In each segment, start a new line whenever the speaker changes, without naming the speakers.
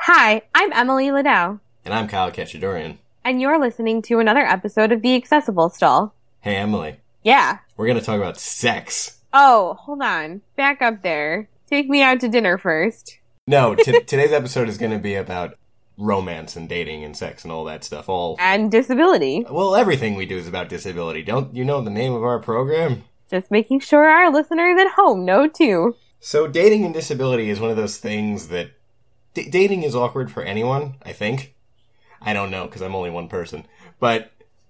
Hi, I'm Emily Liddell.
And I'm Kyle Cachadorian.
And you're listening to another episode of The Accessible Stall.
Hey, Emily.
Yeah.
We're going to talk about sex.
Oh, hold on. Back up there. Take me out to dinner first.
No, today's episode is going to be about romance and dating and sex and all that stuff.
And disability.
Well, everything we do is about disability. Don't you know the name of our program?
Just making sure our listeners at home know, too.
So dating and disability is one of those things that... dating is awkward for anyone, I think. I don't know, because I'm only one person. But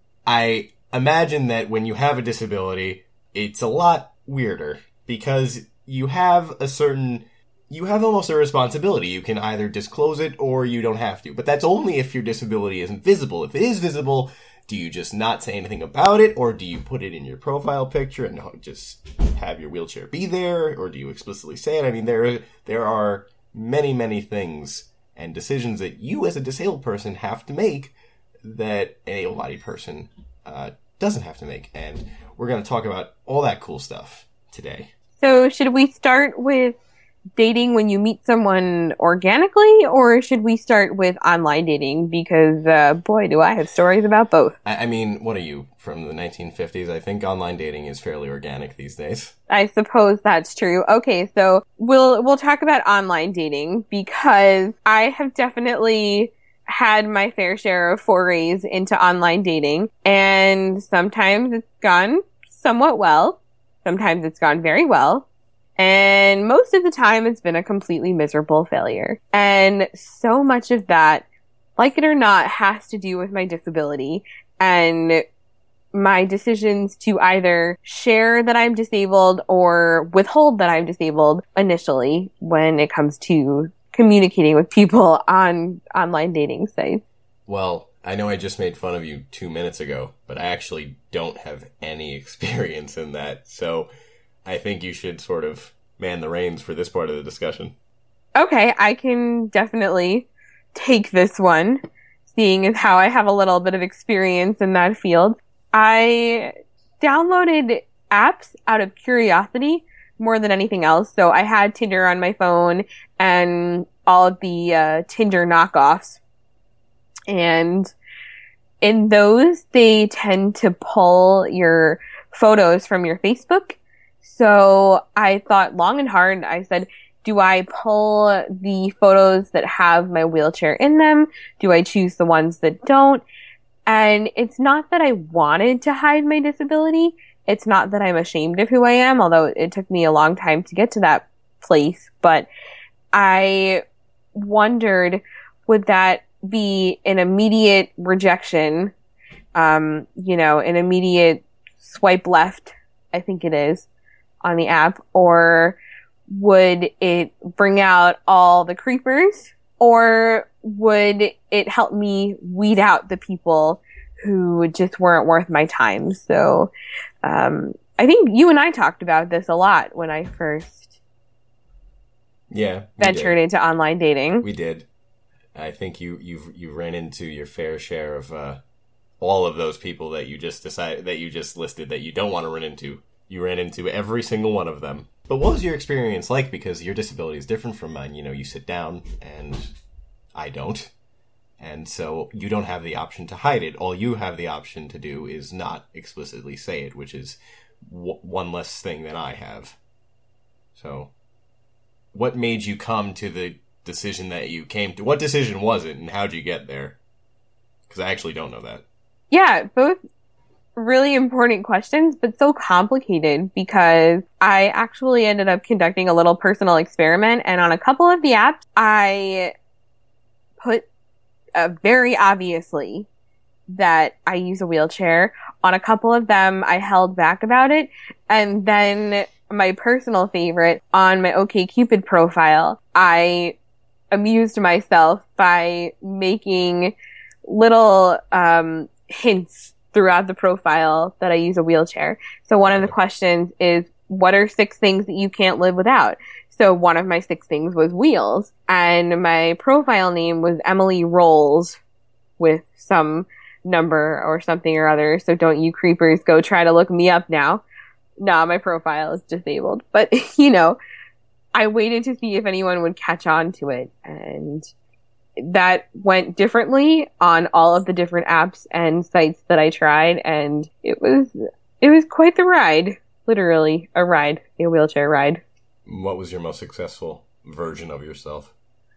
I imagine that when you have a disability, it's a lot weirder. Because you have almost a responsibility. You can either disclose it or you don't have to. But that's only if your disability isn't visible. If it is visible, do you just not say anything about it? Or do you put it in your profile picture and just have your wheelchair be there? Or do you explicitly say it? I mean, there are many, many things and decisions that you as a disabled person have to make that an able-bodied person doesn't have to make. And we're going to talk about all that cool stuff today.
So should we start with dating when you meet someone organically, or should we start with online dating? Because, boy, do I have stories about both.
I mean, what are you, from the 1950s? I think online dating is fairly organic these days.
I suppose that's true. Okay, so we'll talk about online dating, because I have definitely had my fair share of forays into online dating, and sometimes it's gone somewhat well. Sometimes it's gone very well. And most of the time, it's been a completely miserable failure. And so much of that, like it or not, has to do with my disability and my decisions to either share that I'm disabled or withhold that I'm disabled initially when it comes to communicating with people on online dating sites.
Well, I know I just made fun of you 2 minutes ago, but I actually don't have any experience in that. So I think you should sort of man the reins for this part of the discussion.
Okay, I can definitely take this one, seeing as how I have a little bit of experience in that field. I downloaded apps out of curiosity more than anything else. So I had Tinder on my phone and all of the Tinder knockoffs. And in those, they tend to pull your photos from your Facebook. So I thought long and hard. I said, do I pull the photos that have my wheelchair in them? Do I choose the ones that don't? And it's not that I wanted to hide my disability. It's not that I'm ashamed of who I am, although it took me a long time to get to that place. But I wondered, would that be an immediate rejection? An immediate swipe left, I think it is, on the app, or would it bring out all the creepers, or would it help me weed out the people who just weren't worth my time? So, I think you and I talked about this a lot when I first ventured into online dating.
We did. I think you ran into your fair share of all of those people that you just listed that you don't want to run into. You ran into every single one of them. But what was your experience like? Because your disability is different from mine. You know, you sit down and I don't. And so you don't have the option to hide it. All you have the option to do is not explicitly say it, which is one less thing than I have. So what made you come to the decision that you came to? What decision was it, and how'd you get there? Because I actually don't know that.
Yeah, both really important questions, but so complicated, because I actually ended up conducting a little personal experiment, and on a couple of the apps, I put very obviously that I use a wheelchair. On a couple of them, I held back about it, and then my personal favorite, on my OkCupid profile, I amused myself by making little hints throughout the profile that I use a wheelchair. So one of the questions is, what are 6 things that you can't live without? So one of my 6 things was wheels, and my profile name was Emily Rolls with some number or something or other. So don't you creepers go try to look me up now. Nah, my profile is disabled. But, I waited to see if anyone would catch on to it, and that went differently on all of the different apps and sites that I tried, and it was quite the ride. Literally a ride, a wheelchair ride.
What was your most successful version of yourself?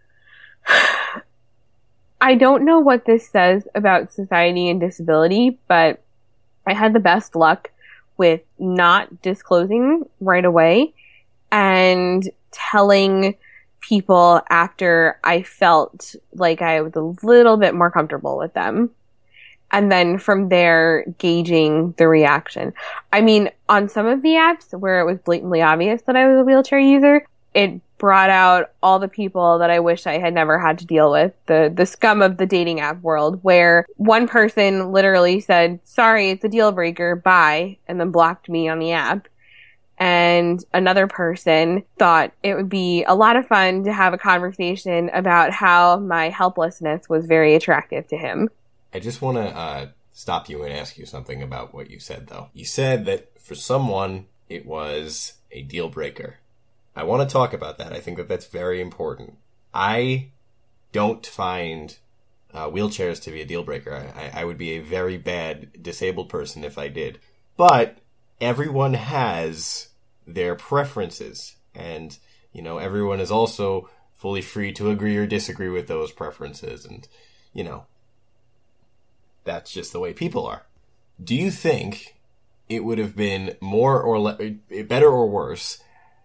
I don't know what this says about society and disability, but I had the best luck with not disclosing right away and telling people after I felt like I was a little bit more comfortable with them. And then from there, gauging the reaction. I mean, on some of the apps where it was blatantly obvious that I was a wheelchair user, it brought out all the people that I wish I had never had to deal with, the scum of the dating app world, where one person literally said, sorry, it's a deal breaker, bye, and then blocked me on the app. And another person thought it would be a lot of fun to have a conversation about how my helplessness was very attractive to him.
I just want to stop you and ask you something about what you said, though. You said that for someone, it was a deal breaker. I want to talk about that. I think that that's very important. I don't find wheelchairs to be a deal breaker. I would be a very bad disabled person if I did. But everyone has their preferences. And, you know, everyone is also fully free to agree or disagree with those preferences. And, you know, that's just the way people are. Do you think it would have been more or better or worse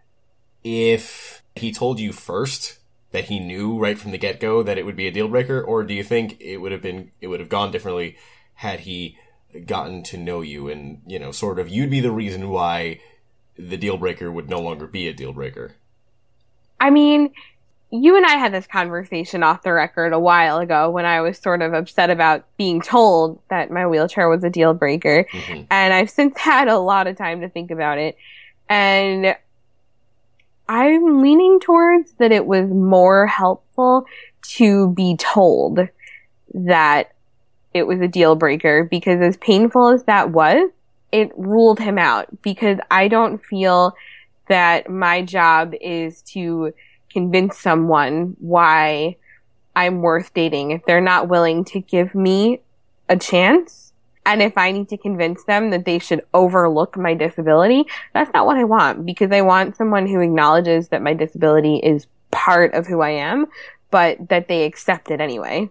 if he told you first that he knew right from the get-go that it would be a deal breaker, or do you think it would have gone differently had he gotten to know you and, you know, sort of you'd be the reason why the deal breaker would no longer be a deal breaker?
I mean, you and I had this conversation off the record a while ago when I was sort of upset about being told that my wheelchair was a deal breaker. Mm-hmm. And I've since had a lot of time to think about it. And I'm leaning towards that it was more helpful to be told that it was a deal breaker, because as painful as that was, it ruled him out, because I don't feel that my job is to convince someone why I'm worth dating if they're not willing to give me a chance. And if I need to convince them that they should overlook my disability, that's not what I want, because I want someone who acknowledges that my disability is part of who I am, but that they accept it anyway.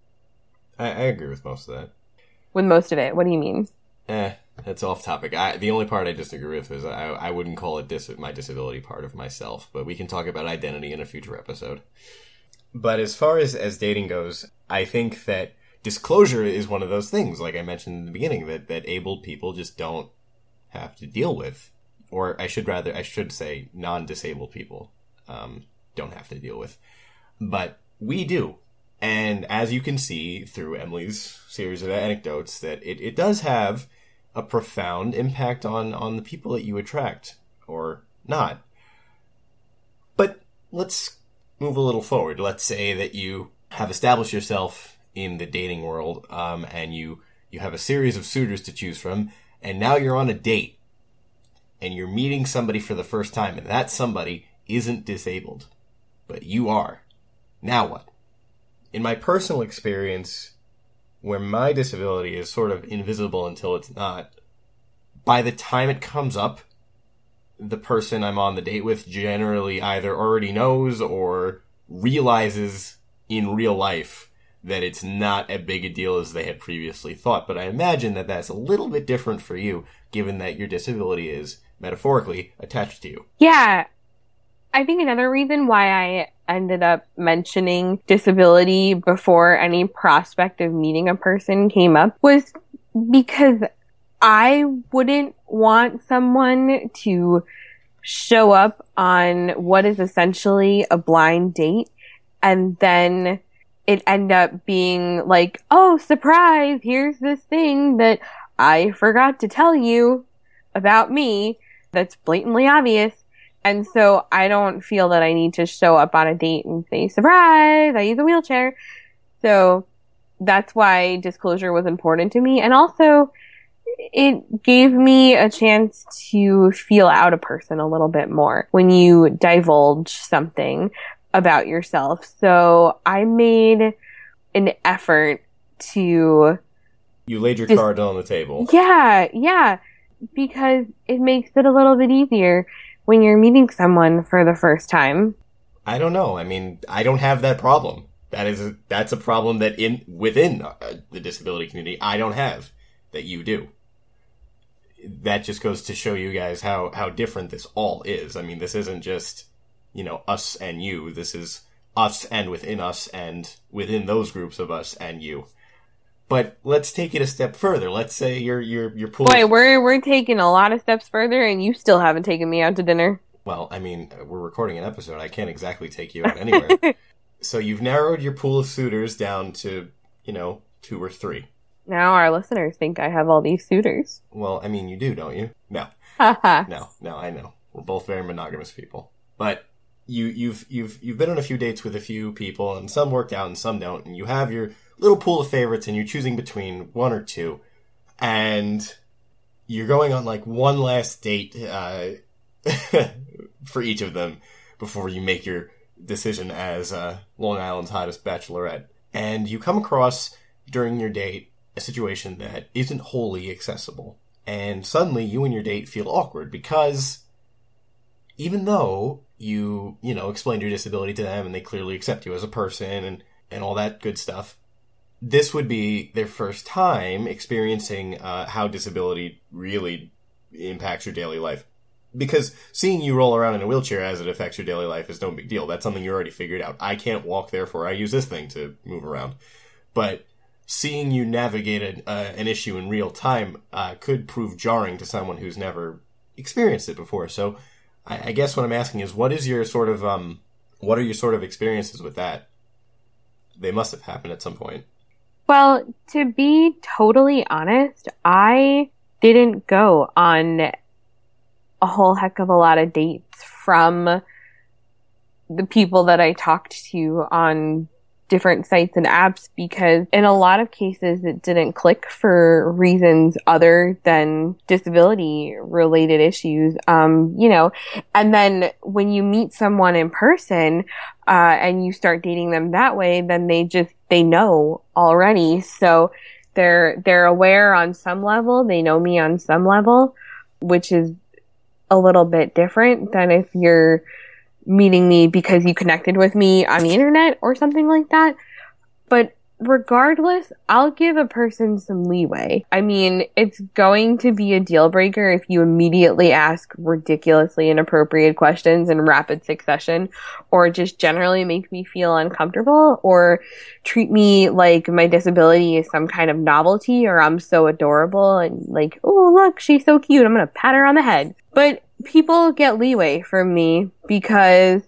I agree with most of that.
With most of it? What do you mean?
That's off topic. The only part I disagree with is I wouldn't call it my disability part of myself, but we can talk about identity in a future episode. But as far as dating goes, I think that disclosure is one of those things, like I mentioned in the beginning, that abled people just don't have to deal with. Or I should say non-disabled people don't have to deal with. But we do. And as you can see through Emily's series of anecdotes, that it does have a profound impact on the people that you attract, or not. But let's move a little forward. Let's say that you have established yourself in the dating world, and you have a series of suitors to choose from, and now you're on a date, and you're meeting somebody for the first time, and that somebody isn't disabled, but you are. Now what? In my personal experience, where my disability is sort of invisible until it's not, by the time it comes up, the person I'm on the date with generally either already knows or realizes in real life that it's not as big a deal as they had previously thought. But I imagine that that's a little bit different for you, given that your disability is, metaphorically, attached to you.
Yeah. I think another reason why I ended up mentioning disability before any prospect of meeting a person came up was because I wouldn't want someone to show up on what is essentially a blind date and then it end up being like, oh, surprise, here's this thing that I forgot to tell you about me that's blatantly obvious. And so I don't feel that I need to show up on a date and say, surprise, I use a wheelchair. So that's why disclosure was important to me. And also, it gave me a chance to feel out a person a little bit more when you divulge something. about yourself. So I made an effort to...
You laid your card on the table.
Yeah, because it makes it a little bit easier when you're meeting someone for the first time.
I don't know. I mean, I don't have that problem. That's a problem that within the disability community I don't have that you do. That just goes to show you guys how different this all is. I mean, this isn't just, us and you. This is us and within us and within those groups of us and you. But let's take it a step further. Let's say you're pulling...
Boy, we're taking a lot of steps further, and you still haven't taken me out to dinner.
Well, I mean, we're recording an episode. I can't exactly take you out anywhere. So you've narrowed your pool of suitors down to, 2 or 3.
Now our listeners think I have all these suitors.
Well, I mean, you do, don't you? No. No, I know. We're both very monogamous people. But you've been on a few dates with a few people, and some worked out and some don't, and you have your little pool of favorites, and you're choosing between 1 or 2, and you're going on like one last date for each of them before you make your decision as Long Island's hottest bachelorette. And you come across during your date a situation that isn't wholly accessible, and suddenly you and your date feel awkward because even though you explained your disability to them and they clearly accept you as a person and all that good stuff, this would be their first time experiencing how disability really impacts your daily life. Because seeing you roll around in a wheelchair as it affects your daily life is no big deal. That's something you already figured out. I can't walk, therefore I use this thing to move around. But seeing you navigate an issue in real time could prove jarring to someone who's never experienced it before. So I guess what I'm asking is, what are your sort of experiences with that? They must have happened at some point.
Well, to be totally honest, I didn't go on a whole heck of a lot of dates from the people that I talked to on different sites and apps, because in a lot of cases it didn't click for reasons other than disability related issues. And then when you meet someone in person, and you start dating them that way, then they know already. So they're aware on some level, they know me on some level, which is a little bit different than if you're meeting me because you connected with me on the internet or something like that. But regardless, I'll give a person some leeway. I mean, it's going to be a deal breaker if you immediately ask ridiculously inappropriate questions in rapid succession, or just generally make me feel uncomfortable, or treat me like my disability is some kind of novelty, or I'm so adorable and like, oh, look, she's so cute, I'm gonna pat her on the head. But people get leeway from me because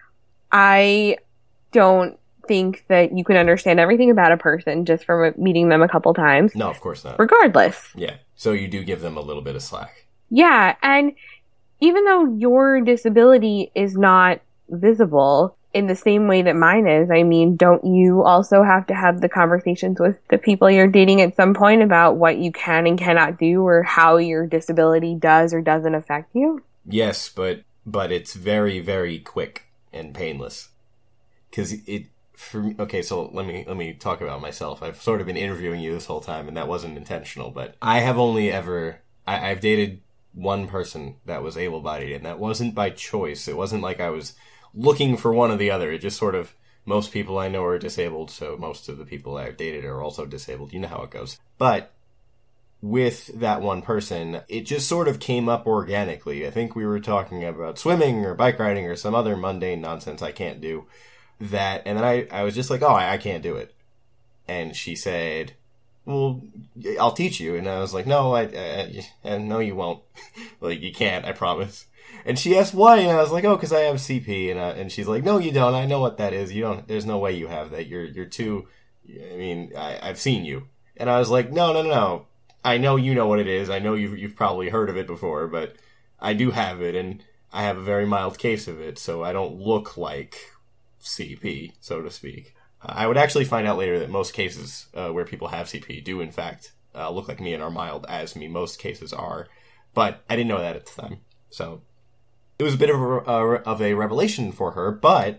I don't think that you can understand everything about a person just from meeting them a couple times.
No, of course not.
Regardless.
Yeah. So you do give them a little bit of slack.
Yeah. And even though your disability is not visible in the same way that mine is, I mean, don't you also have to have the conversations with the people you're dating at some point about what you can and cannot do, or how your disability does or doesn't affect you?
Yes, but it's very, very quick and painless. Because okay, so let me talk about myself. I've sort of been interviewing you this whole time, and that wasn't intentional, but I have only I've dated one person that was able-bodied, and that wasn't by choice. It wasn't like I was looking for one or the other. It just sort of, most people I know are disabled, so most of the people I've dated are also disabled. You know how it goes. But with that one person, it just sort of came up organically. I think we were talking about swimming or bike riding or some other mundane nonsense I can't do. That, and then I was just like, oh, I can't do it. And she said, well, I'll teach you. And I was like, no, no, you won't. Like, you can't, I promise. And she asked why, and I was like, oh, because I have CP. And she's like, no, you don't. I know what that is. You don't. There's no way you have that. You're too. I mean, I've seen you. And I was like, no. I know you know what it is. I know you've probably heard of it before, but I do have it, and I have a very mild case of it, so I don't look like CP, so to speak. I would actually find out later that most cases where people have CP do, in fact, look like me and are mild as me. Most cases are. But I didn't know that at the time. So it was a bit of a revelation for her, but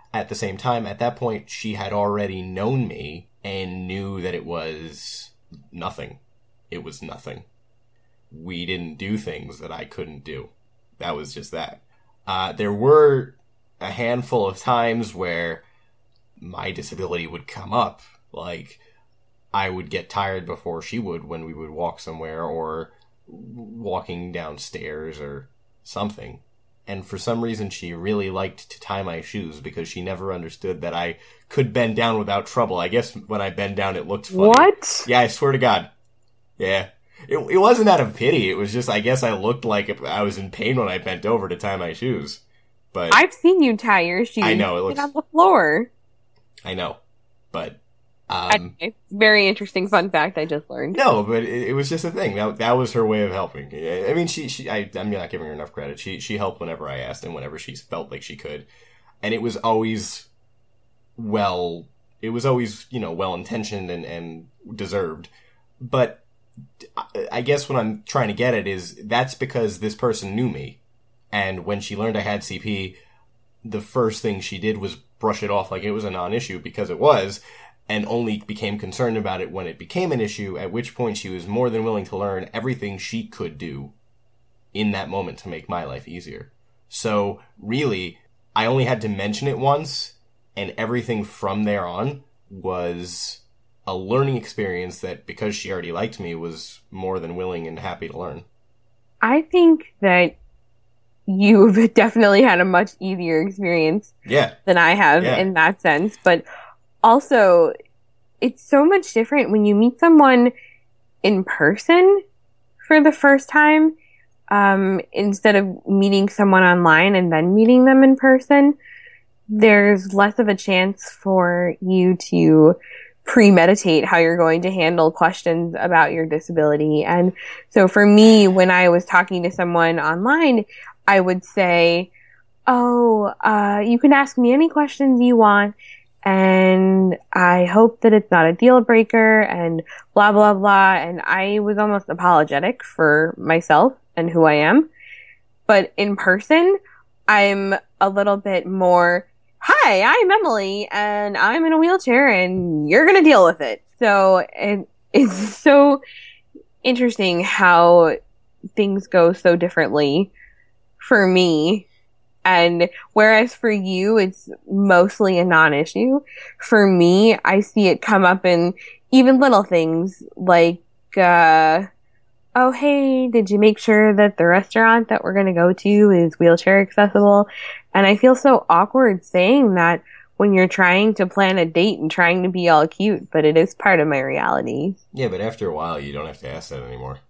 at the same time, at that point, she had already known me and knew that it was nothing. It was nothing. We didn't do things that I couldn't do. That was just that. There were a handful of times where my disability would come up. Like, I would get tired before she would when we would walk somewhere or walking downstairs or something. And for some reason, she really liked to tie my shoes because she never understood that I could bend down without trouble. I guess when I bend down, it looked funny.
What?
Yeah, I swear to God. Yeah. It wasn't out of pity. It was just, I guess I looked like I was in pain when I bent over to tie my shoes. But
I've seen you tie your shoes.
I know, it looks
on the floor.
I know. But
okay. Very interesting fun fact I just learned.
No, but it was just a thing. That was her way of helping. I mean, I'm not giving her enough credit. She helped whenever I asked and whenever she felt like she could. And it was always well intentioned and deserved. But I guess what I'm trying to get at is that's because this person knew me. And when she learned I had CP, the first thing she did was brush it off like it was a non-issue because it was, and only became concerned about it when it became an issue, at which point she was more than willing to learn everything she could do in that moment to make my life easier. So, really, I only had to mention it once, and everything from there on was a learning experience that, because she already liked me, was more than willing and happy to learn.
I think that you've definitely had a much easier experience than I have in that sense, but also, it's so much different when you meet someone in person for the first time, instead of meeting someone online and then meeting them in person. There's less of a chance for you to premeditate how you're going to handle questions about your disability. And so for me, when I was talking to someone online, I would say, you can ask me any questions you want, and I hope that it's not a deal breaker, and blah, blah, blah. And I was almost apologetic for myself and who I am. But in person, I'm a little bit more, hi, I'm Emily, and I'm in a wheelchair, and you're going to deal with it. So it's so interesting how things go so differently for me. And whereas for you, it's mostly a non-issue, for me, I see it come up in even little things like, oh, hey, did you make sure that the restaurant that we're going to go to is wheelchair accessible? And I feel so awkward saying that when you're trying to plan a date and trying to be all cute, but it is part of my reality.
Yeah, but after a while, you don't have to ask that anymore.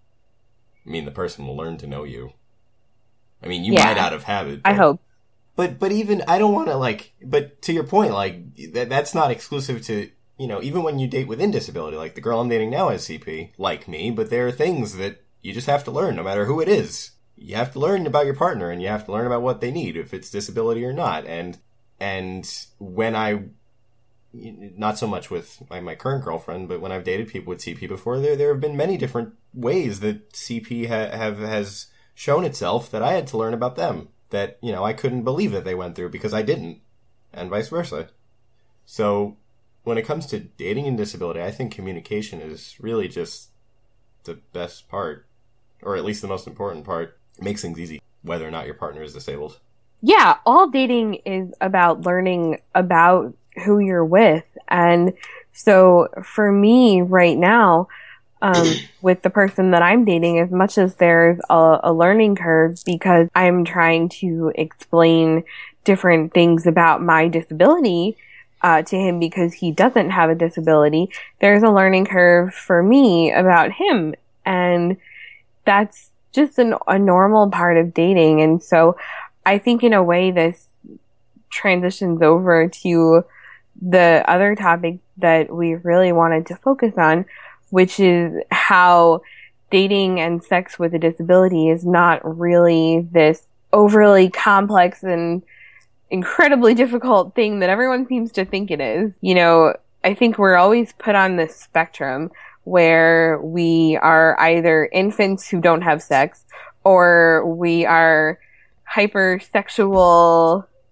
I mean, the person will learn to know you. I mean, you might out of habit.
I hope.
But even, I don't want to, but to your point, that's not exclusive to, even when you date within disability. Like, the girl I'm dating now has CP, like me, but there are things that you just have to learn, no matter who it is. You have to learn about your partner, and you have to learn about what they need, if it's disability or not. And when not so much with my current girlfriend, but when I've dated people with CP before, there have been many different ways that CP has shown itself that I had to learn about them, that, I couldn't believe that they went through because I didn't, and vice versa. So, when it comes to dating and disability, I think communication is really just the best part, or at least the most important part. It makes things easy, whether or not your partner is disabled.
Yeah, all dating is about learning about who you're with. And so, for me right now, with the person that I'm dating, as much as there's a learning curve because I'm trying to explain different things about my disability to him because he doesn't have a disability, there's a learning curve for me about him. And that's just a normal part of dating. And so I think in a way this transitions over to the other topic that we really wanted to focus on, which is how dating and sex with a disability is not really this overly complex and incredibly difficult thing that everyone seems to think it is. I think we're always put on this spectrum where we are either infants who don't have sex, or we are hypersexual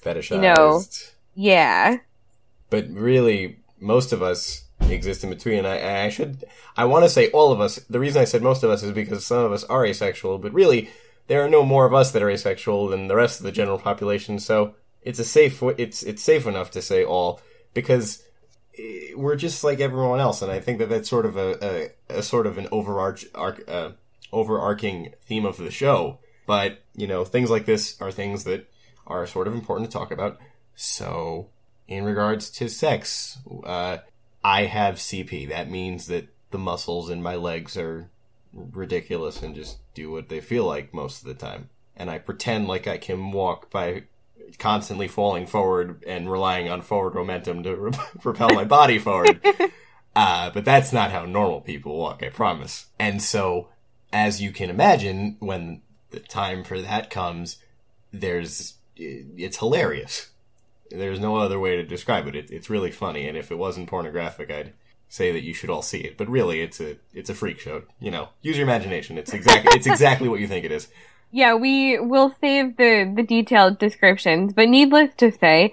fetishized.
Yeah.
But really, most of us exist in between. I want to say all of us. The reason I said most of us is because some of us are asexual, but really, there are no more of us that are asexual than the rest of the general population. So it's it's safe enough to say all, because we're just like everyone else. And I think that that's sort of a sort of an overarching theme of the show. But, things like this are things that are sort of important to talk about. So, in regards to sex, I have CP. That means that the muscles in my legs are ridiculous and just do what they feel like most of the time. And I pretend like I can walk by constantly falling forward and relying on forward momentum to propel my body forward. But that's not how normal people walk, I promise. And so, as you can imagine, when the time for that comes, it's hilarious. There's no other way to describe it. It's really funny, and if it wasn't pornographic, I'd say that you should all see it. But really, it's a freak show. Use your imagination. It's exactly what you think it is.
Yeah, we will save the detailed descriptions, but needless to say,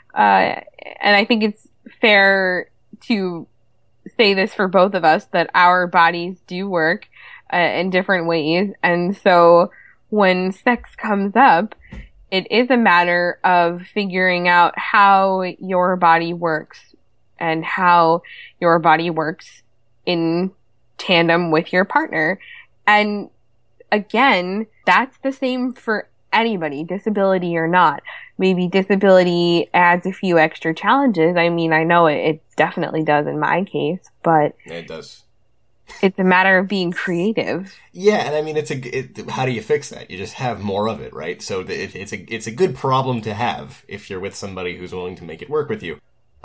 and I think it's fair to say this for both of us, that our bodies do work in different ways, and so when sex comes up, it is a matter of figuring out how your body works and how your body works in tandem with your partner. And again, that's the same for anybody, disability or not. Maybe disability adds a few extra challenges. I mean, I know it definitely does in my case, but
it does.
It's a matter of being creative.
Yeah, and I mean, how do you fix that? You just have more of it, right? So it's a good problem to have if you're with somebody who's willing to make it work with you.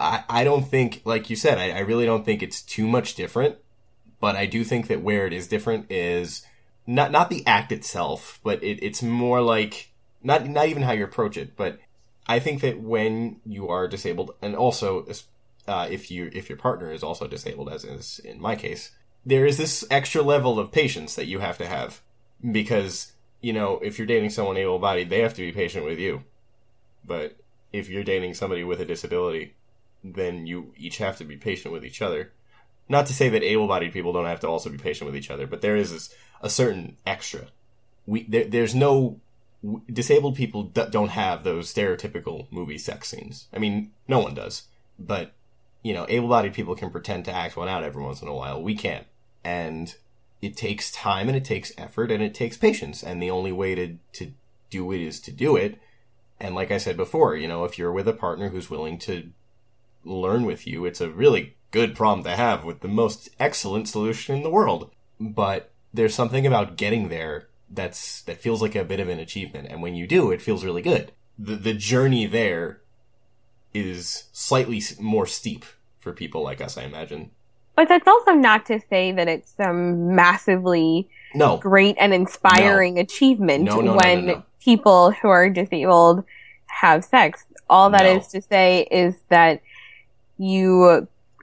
I don't think, like you said, I really don't think it's too much different, but I do think that where it is different is not the act itself, but it's more like, not even how you approach it, but I think that when you are disabled, and also if your partner is also disabled, as is in my case, there is this extra level of patience that you have to have, because, if you're dating someone able-bodied, they have to be patient with you. But if you're dating somebody with a disability, then you each have to be patient with each other. Not to say that able-bodied people don't have to also be patient with each other, but there is a certain extra. There's no... Disabled people don't have those stereotypical movie sex scenes. I mean, no one does. But, able-bodied people can pretend to act one out every once in a while. We can't. And it takes time, and it takes effort, and it takes patience. And the only way to do it is to do it. And like I said before, if you're with a partner who's willing to learn with you, it's a really good problem to have, with the most excellent solution in the world. But there's something about getting there that feels like a bit of an achievement. And when you do, it feels really good. The journey there is slightly more steep for people like us, I imagine.
But that's also not to say that it's some massively great and inspiring achievement when people who are disabled have sex. All that is to say is that you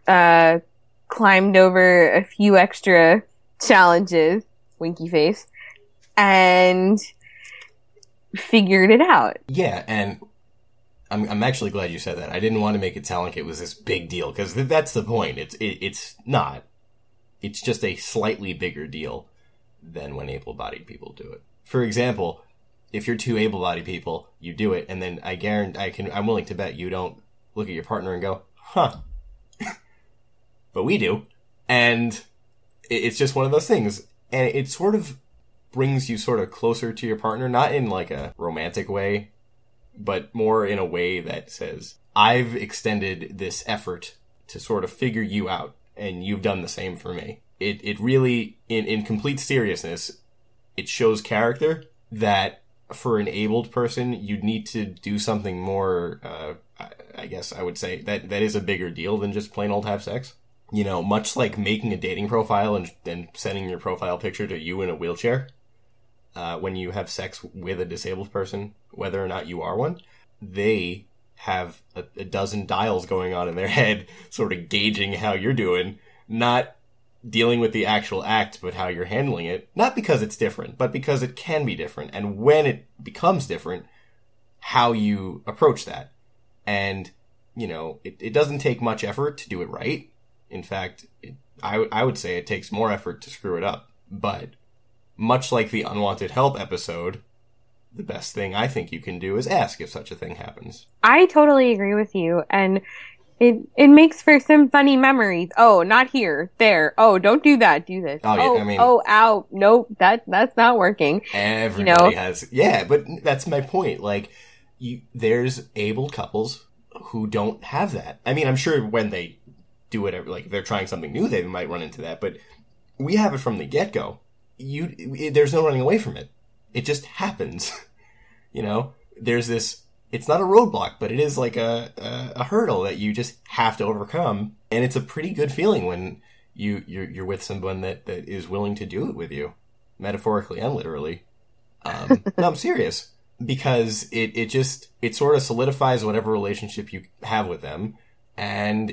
climbed over a few extra challenges, winky face, and figured it out.
Yeah, and I'm actually glad you said that. I didn't want to make it sound like it was this big deal, because that's the point. It's not. It's just a slightly bigger deal than when able-bodied people do it. For example, if you're two able-bodied people, you do it, and then I'm willing to bet you don't look at your partner and go, huh. But we do. And it's just one of those things. And it sort of brings you sort of closer to your partner, not in like a romantic way, but more in a way that says, I've extended this effort to sort of figure you out, and you've done the same for me. It really, in complete seriousness, it shows character that for an abled person, you'd need to do something more, I guess I would say, that is a bigger deal than just plain old have sex. Much like making a dating profile and then sending your profile picture to you in a wheelchair. When you have sex with a disabled person, whether or not you are one, they have a dozen dials going on in their head, sort of gauging how you're doing, not dealing with the actual act, but how you're handling it. Not because it's different, but because it can be different. And when it becomes different, how you approach that. And, you know, it doesn't take much effort to do it right. In fact, I would say it takes more effort to screw it up. But much like the unwanted help episode, the best thing I think you can do is ask if such a thing happens.
I totally agree with you. And it makes for some funny memories. Oh, not here. There. Oh, don't do that. Do this.
Oh, yeah, I mean,
ow. Nope. That's not working.
Everybody has. Yeah, but that's my point. Like, there's able couples who don't have that. I mean, I'm sure when they do it, like, if they're trying something new, they might run into that. But we have it from the get-go. There's no running away from it. It just happens. You know? There's this... It's not a roadblock, but it is like a hurdle that you just have to overcome. And it's a pretty good feeling when you're with someone that is willing to do it with you, metaphorically and literally. No, I'm serious, because it sort of solidifies whatever relationship you have with them, and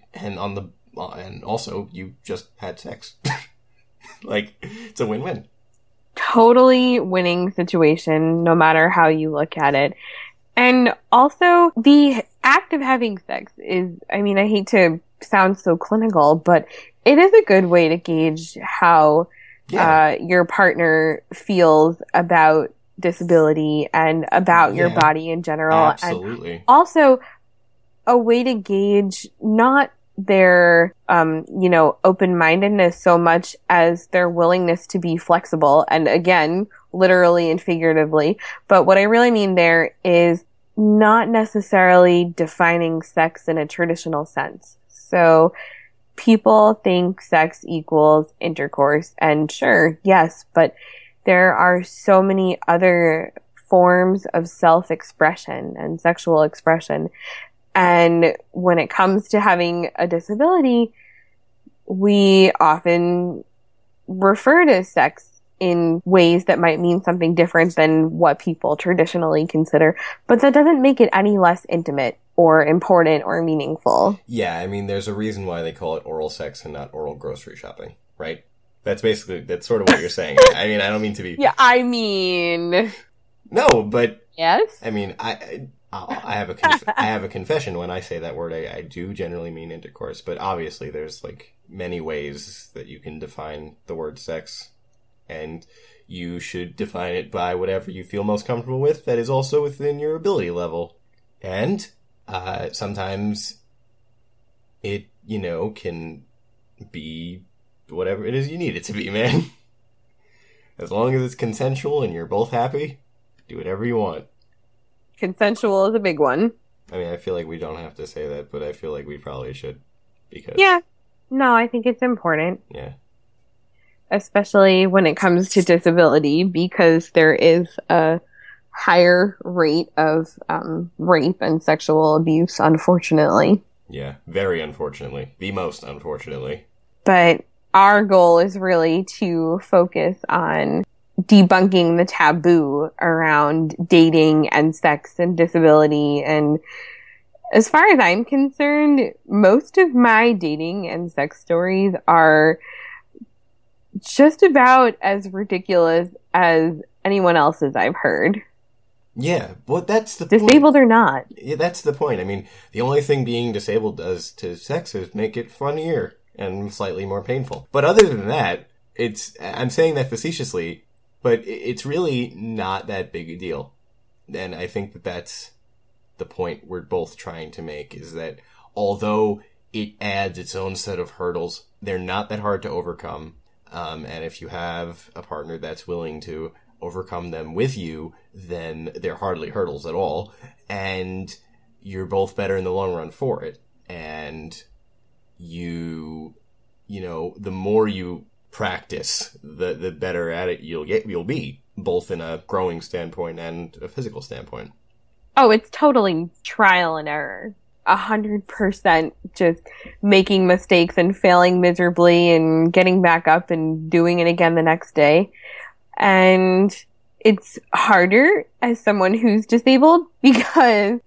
also you just had sex. Like, it's a win-win.
Totally winning situation, no matter how you look at it. And also, the act of having sex is, I mean, I hate to sound so clinical, but it is a good way to gauge how your partner feels about disability and about your body in general.
Absolutely.
And also, a way to gauge not their, open-mindedness so much as their willingness to be flexible. And again, literally and figuratively. But what I really mean there is not necessarily defining sex in a traditional sense. So people think sex equals intercourse, and sure, yes, but there are so many other forms of self-expression and sexual expression. And when it comes to having a disability, we often refer to sex in ways that might mean something different than what people traditionally consider. But that doesn't make it any less intimate or important or meaningful.
Yeah, I mean, there's a reason why they call it oral sex and not oral grocery shopping, right? That's sort of what you're saying. I mean, I don't mean to be...
Yeah, I mean...
No, but...
Yes?
I mean, I have a confession when I say that word. I do generally mean intercourse, but obviously there's, like, many ways that you can define the word sex. And you should define it by whatever you feel most comfortable with that is also within your ability level. And sometimes it, can be whatever it is you need it to be, man. As long as it's consensual and you're both happy, do whatever you want.
Consensual is a big one.
I mean, I feel like we don't have to say that, but I feel like we probably should. Because...
Yeah. No, I think it's important.
Yeah.
Especially when it comes to disability, because there is a higher rate of rape and sexual abuse, unfortunately.
Yeah, very unfortunately. The most unfortunately.
But our goal is really to focus on debunking the taboo around dating and sex and disability. And as far as I'm concerned, most of my dating and sex stories are just about as ridiculous as anyone else's I've heard.
Yeah, but that's the point.
Disabled or not.
Yeah, that's the point. I mean, the only thing being disabled does to sex is make it funnier and slightly more painful. But other than that, I'm saying that facetiously, but it's really not that big a deal. And I think that that's the point we're both trying to make, is that although it adds its own set of hurdles, they're not that hard to overcome. And if you have a partner that's willing to overcome them with you, then they're hardly hurdles at all. And you're both better in the long run for it. And the more you practice, the better at it you'll be, both in a growing standpoint and a physical standpoint.
Oh, it's totally trial and error. 100% just making mistakes and failing miserably and getting back up and doing it again the next day. And it's harder as someone who's disabled because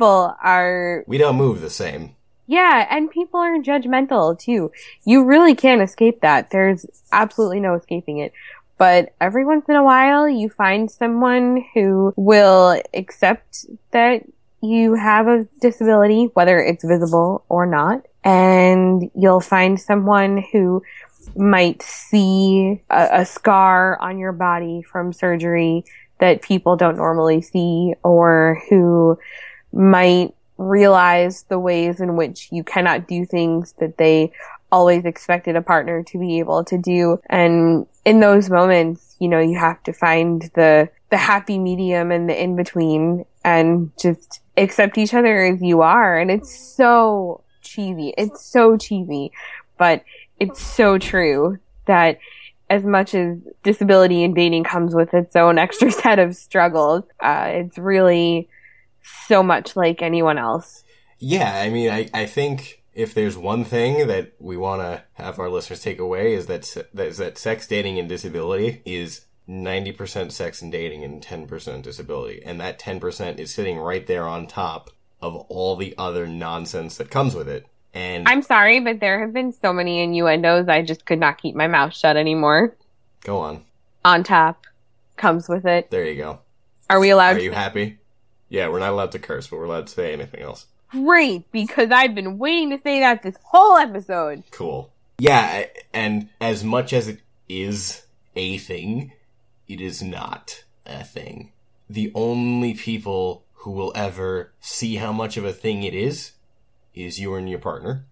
we
don't move the same.
Yeah, and people are judgmental too. You really can't escape that. There's absolutely no escaping it. But every once in a while, you find someone who will accept that you have a disability, whether it's visible or not. And you'll find someone who might see a scar on your body from surgery that people don't normally see, or who might realize the ways in which you cannot do things that they always expected a partner to be able to do. And in those moments, you know, you have to find the happy medium and the in-between and just accept each other as you are. And it's so cheesy. It's so cheesy, but it's so true that as much as disability and dating comes with its own extra set of struggles, it's really so much like anyone else.
Yeah, I mean, I think if there's one thing that we want to have our listeners take away is that sex, dating, and disability is 90% sex and dating and 10% disability. And that 10% is sitting right there on top of all the other nonsense that comes with it. And
I'm sorry, but there have been so many innuendos, I just could not keep my mouth shut anymore.
Go on.
On top comes with it.
There you go.
Are we allowed
Are you happy? Yeah, we're not allowed to curse, but we're allowed to say anything else.
Great, because I've been waiting to say that this whole episode.
Cool. Yeah, and as much as it is a thing, it is not a thing. The only people who will ever see how much of a thing it is you and your partner,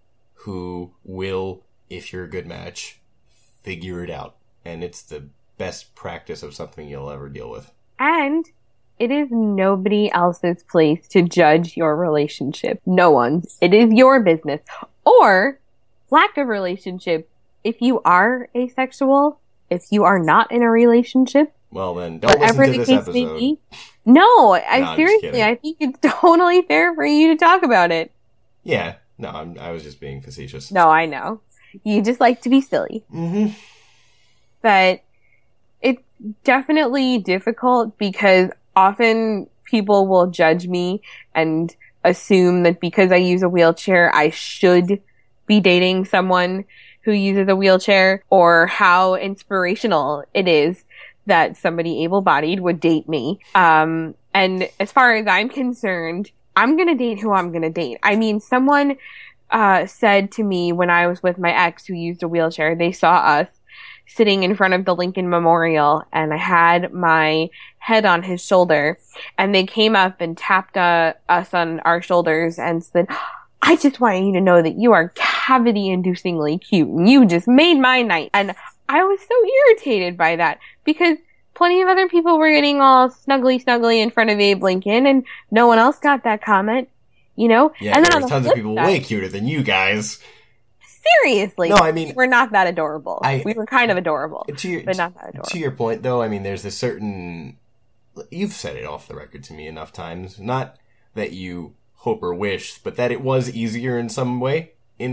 who will, if you're a good match, figure it out. And it's the best practice of something you'll ever deal with.
And it is nobody else's place to judge your relationship. No one's. It is your business. Or lack of relationship. If you are asexual, if you are not in a relationship,
well then, don't listen to this episode.
No, seriously, I think it's totally fair for you to talk about it.
Yeah, no, I was just being facetious.
No, I know. You just like to be silly.
Mm-hmm.
But it's definitely difficult because often people will judge me and assume that because I use a wheelchair, I should be dating someone who uses a wheelchair, or how inspirational it is that somebody able-bodied would date me. And as far as I'm concerned, I'm going to date who I'm going to date. I mean, someone said to me when I was with my ex who used a wheelchair, they saw us sitting in front of the Lincoln Memorial, and I had my head on his shoulder, and they came up and tapped us on our shoulders and said, I just want you to know that you are cavity-inducingly cute, and you just made my night. And I was so irritated by that, because plenty of other people were getting all snuggly in front of Abe Lincoln, and no one else got that comment, you know?
Yeah, and there were tons of people way cuter than you guys.
Seriously.
No, I mean,
we're not that adorable. We were kind of adorable, but not that adorable.
To your point, though, I mean, there's a certain... You've said it off the record to me enough times. Not that you hope or wish, but that it was easier in some way,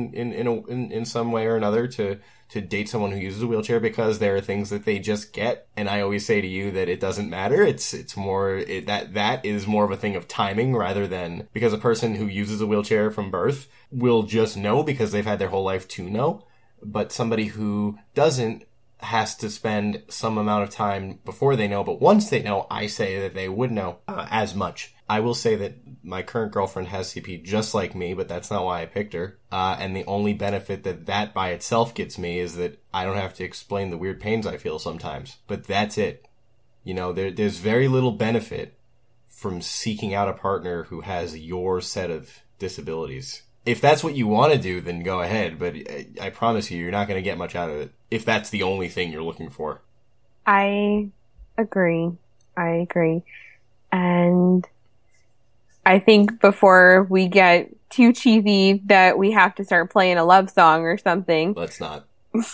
in some way or another, to date someone who uses a wheelchair, because there are things that they just get. And I always say to you that it doesn't matter. It's more that is more of a thing of timing, rather than because a person who uses a wheelchair from birth will just know because they've had their whole life to know. But somebody who doesn't has to spend some amount of time before they know. But once they know, I say that they would know as much. I will say that my current girlfriend has CP just like me, but that's not why I picked her. And the only benefit that by itself gets me is that I don't have to explain the weird pains I feel sometimes. But that's it. You know, there's very little benefit from seeking out a partner who has your set of disabilities. If that's what you want to do, then go ahead. But I promise you're not going to get much out of it if that's the only thing you're looking for.
I agree. And I think before we get too cheesy that we have to start playing a love song or something.
Let's not.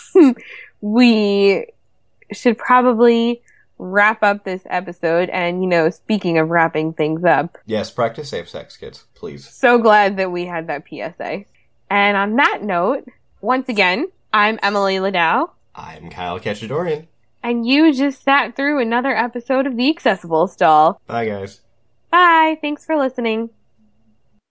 We should probably wrap up this episode. And, you know, speaking of wrapping things up.
Yes, practice safe sex, kids, please.
So glad that we had that PSA. And on that note, once again, I'm Emily Ladow.
I'm Kyle Ketchadorian.
And you just sat through another episode of The Accessible Stall.
Bye, guys.
Bye. Thanks for listening.